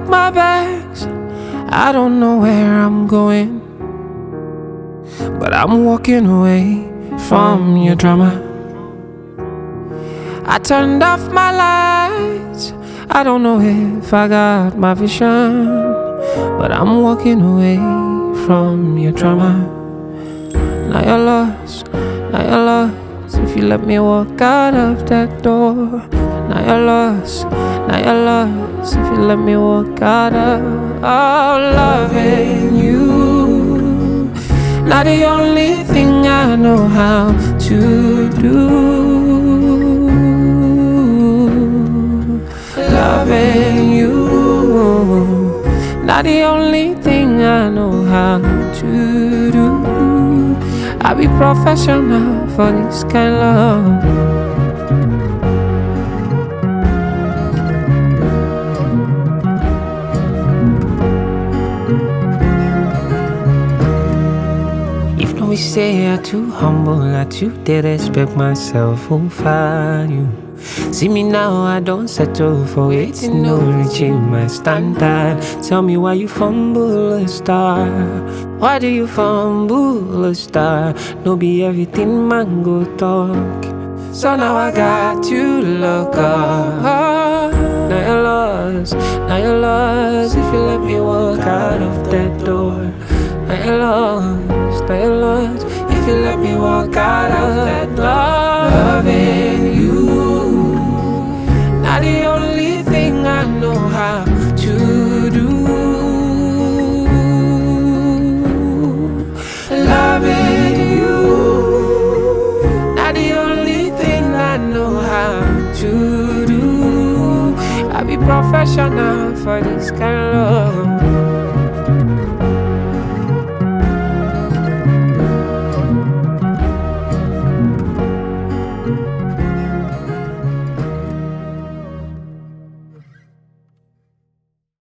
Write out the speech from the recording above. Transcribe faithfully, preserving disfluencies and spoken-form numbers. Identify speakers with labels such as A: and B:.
A: pack my bags, I don't know where I'm going, but I'm walking away from your drama. I turned off my lights, I don't know if I got my vision, but I'm walking away from your drama. Now you're lost, now you're lost, if you let me walk out of that door. Now you're lost, now you're lost, if you let me walk out of oh, loving you. Not the only thing I know how to do. Loving you, not the only thing I know how to do. I be professional for this kind of love. If we say I too humble, I too did expect myself over you. See me now, I don't settle for waiting, no reaching my standard. Tell me why you fumble a star. Why do you fumble a star? No be everything man go talk. So now I got to look up. Now you're lost, now you're lost, if you let me walk out of that door. Now you're lost, now you're lost, if you let me walk out of that door. Loving you, not the only thing I know how to do. Loving you, not the only thing I know how to do. I be professional for this kind of love.